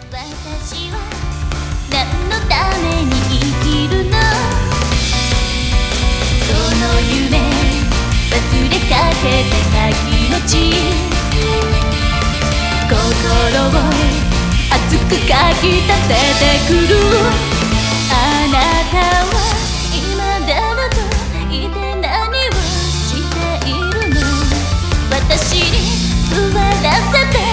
私は何のために生きるの？その夢忘れかけてた命、心を熱くかきたててくる。あなたは今誰といて何をしているの？私に座らせて